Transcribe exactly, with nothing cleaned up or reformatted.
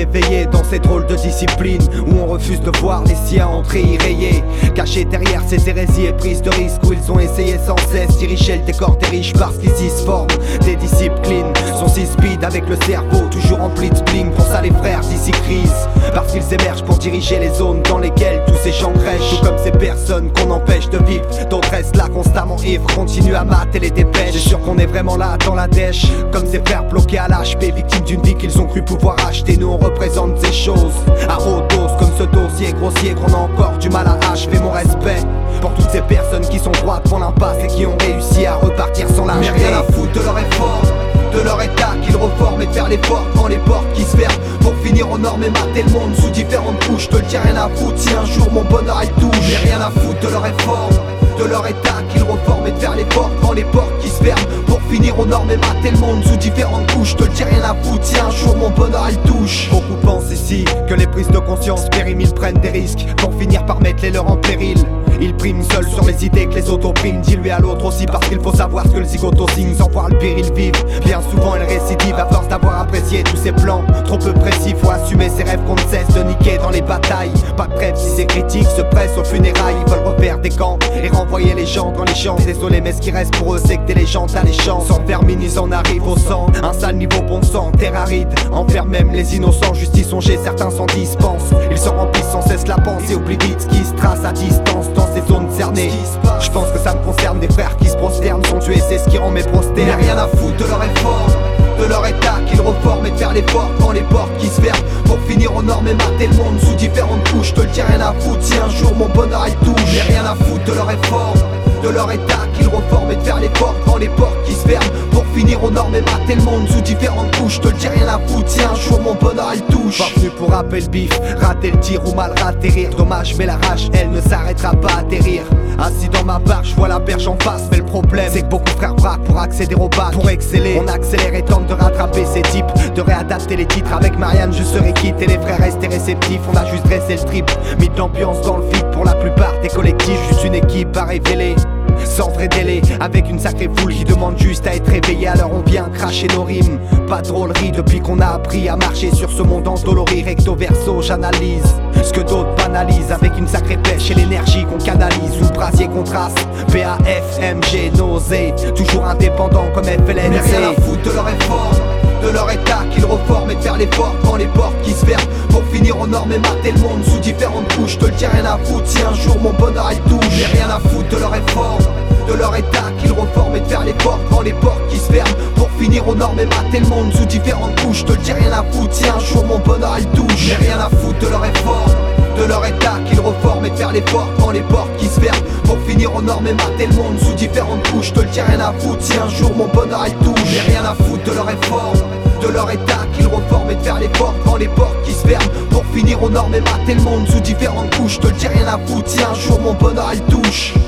réveillé dans ces drôles de disciplines où on refuse de voir les siens entrer irrayés, cachés derrière ces hérésies et prises de risques où ils ont essayé sans cesse diriger le décor des riches parce qu'ici se forment des disciples clean. Sont si speed avec le cerveau toujours rempli de spleen. Pour ça les frères d'ici crise parce qu'ils émergent pour diriger les zones dans lesquelles tous ces gens crèchent. Tout comme ces personnes qu'on empêche de vivre, d'autres restent là constamment ivres, continuent à mater les dépêches. C'est sûr qu'on est vraiment là dans la dèche, comme ces frères bloqués à l'H P, victimes d'une vie qu'ils ont cru pouvoir acheter. Nous on représente ces choses à haute dose, comme ce dossier grossier qu'on a encore du mal à achever. Mon respect pour toutes ces personnes qui sont droites devant l'impasse et qui ont réussi à repartir sans lâcheté. Mais rien à foutre de leur effort, de leur état qu'ils reforment et de faire l'effort quand les portes qui se ferment pour finir aux normes et mater le monde sous différentes couches. Je te le dis, rien à foutre si un jour mon bonheur il touche. Mais rien à foutre de leur effort, de leur état qu'ils reforment et de faire l'effort quand les portes qui se ferment pour finir aux normes et mater le monde sous différentes couches. Je te le dis, rien à foutre si un jour mon bonheur il touche. Beaucoup pensent ici que les prises de conscience périment, ils prennent des risques pour finir par mettre les leurs en péril. Ils priment seuls sur les idées que les autres oppriment, dilués à l'autre aussi parce qu'il faut savoir ce que le zigoto signe. Sans voir le pire ils vivent, bien souvent ils récidivent à force d'avoir apprécié tous ces plans trop peu précis. Faut assumer ses rêves qu'on ne cesse de niquer dans les batailles. Pas de trêve si ces critiques se pressent aux funérailles. Ils veulent refaire des camps et renvoyer les gens dans les champs. Désolé mais ce qui reste pour eux c'est que des légendes alléchantes. Sans vermine ils en arrivent au sang, un sale niveau bon sang, terre aride enferme même les innocents. Justice songée, certains s'en dispensent. Ils s'en remplissent sans cesse la pensée, oublient vite ce qui se trace à distance dans ces zones cernées. Je pense que ça me concerne, des frères qui se prosternent sont tués, c'est ce qui rend mes prostères. Mais rien à foutre de leur effort, de leur état qu'ils reforment et de faire l'effort quand les portes qui se ferment pour finir aux normes et mater le monde sous différentes couches. Je te le dis, rien à foutre si un jour mon bonheur il touche. Mais rien à foutre de leur effort, de leur état qu'ils reforment et de faire l'effort quand les portes qui se ferment pour finir aux normes et mater le monde sous différentes couches. Je te le dis, rien à foutre si un jour mon bonheur il touche. Pas venu pour rapper le bif, rater le tir ou mal atterrir. Dommage mais la rage elle ne s'arrêtera pas à atterrir. Assis dans ma barque, je vois la berge en face. Mais le problème c'est que beaucoup frères braquent pour accéder au bac. Pour exceller, on accélère et tente de rattraper ces types, de réadapter les titres. Avec Marianne je serai quitte et les frères restaient réceptifs. On a juste dressé le trip, mis de l'ambiance dans le vide. Pour la plupart des collectifs, juste une équipe à révéler sans vrai délai, avec une sacrée foule qui demande juste à être réveillée. Alors on vient cracher nos rimes, pas de drôlerie depuis qu'on a appris à marcher sur ce monde endolori. Recto verso, j'analyse ce que d'autres banalisent avec une sacrée pêche et l'énergie qu'on canalise. Sous le brasier contraste, P A F M G, nausée, toujours indépendant comme F L N C. Mais rien à foutre de leur effort, de leur état qu'ils reforment et de faire l'effort quand les portes qui se ferment pour finir aux normes et mater le monde sous différentes couches. Je te le dis, rien à foutre si un jour mon bonheur il touche. Mais rien à foutre de leur effort, de leur état qu'ils reforment et de faire l'effort quand les portes qui se ferment pour finir aux normes et mater le monde sous différentes couches. Je te le dis, rien à foutre si un jour mon bonheur il touche. Mais rien à foutre de leur effort, de leur état qu'ils reforment et de faire l'effort quand les portes qui se ferment pour finir aux normes et mater le monde sous différentes couches. Je te le dis, rien à foutre si un jour mon bonheur il touche. Mais rien à foutre de leur effort, de leur état qu'ils reforment et de faire l'effort quand les portes qui se ferment pour finir aux normes et mater le monde sous différentes couches. Je te le dis, rien à foutre si un jour mon bonheur il touche.